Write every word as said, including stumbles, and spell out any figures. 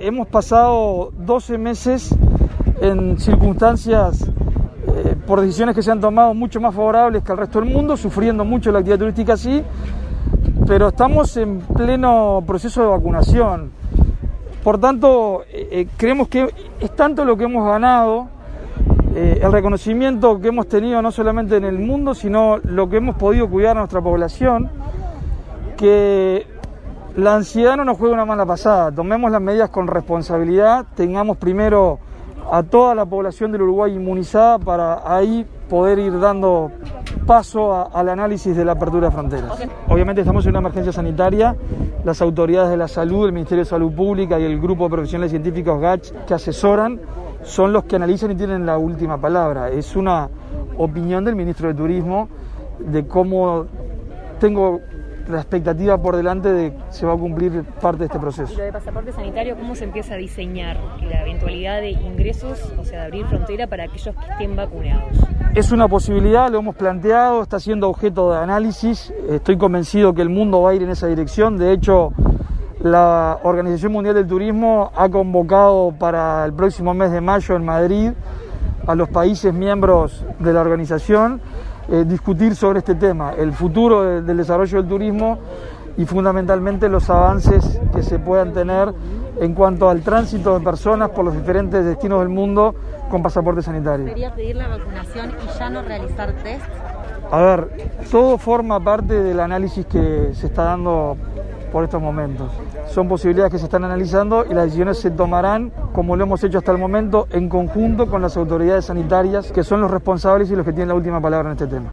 hemos pasado doce meses en circunstancias, eh, por decisiones que se han tomado mucho más favorables que el resto del mundo, sufriendo mucho la actividad turística sí, pero estamos en pleno proceso de vacunación. Por tanto, eh, creemos que es tanto lo que hemos ganado, eh, el reconocimiento que hemos tenido no solamente en el mundo, sino lo que hemos podido cuidar a nuestra población, que la ansiedad no nos juegue una mala pasada. Tomemos las medidas con responsabilidad, tengamos primero a toda la población del Uruguay inmunizada para ahí poder ir dando paso a, al análisis de la apertura de fronteras. Obviamente estamos en una emergencia sanitaria, las autoridades de la salud, el Ministerio de Salud Pública y el grupo de profesionales científicos G A C H que asesoran son los que analizan y tienen la última palabra. Es una opinión del Ministro de Turismo de cómo tengo la expectativa por delante de que se va a cumplir parte de este proceso. Y lo de pasaporte sanitario, ¿cómo se empieza a diseñar la eventualidad de ingresos, o sea, de abrir frontera para aquellos que estén vacunados? Es una posibilidad, lo hemos planteado, está siendo objeto de análisis, estoy convencido que el mundo va a ir en esa dirección. De hecho, la Organización Mundial del Turismo ha convocado para el próximo mes de mayo en Madrid a los países miembros de la organización Eh, discutir sobre este tema, el futuro de, del desarrollo del turismo y fundamentalmente los avances que se puedan tener en cuanto al tránsito de personas por los diferentes destinos del mundo con pasaporte sanitario. ¿Debería pedir la vacunación y ya no realizar test? A ver, todo forma parte del análisis que se está dando por estos momentos. Son posibilidades que se están analizando y las decisiones se tomarán, como lo hemos hecho hasta el momento, en conjunto con las autoridades sanitarias, que son los responsables y los que tienen la última palabra en este tema.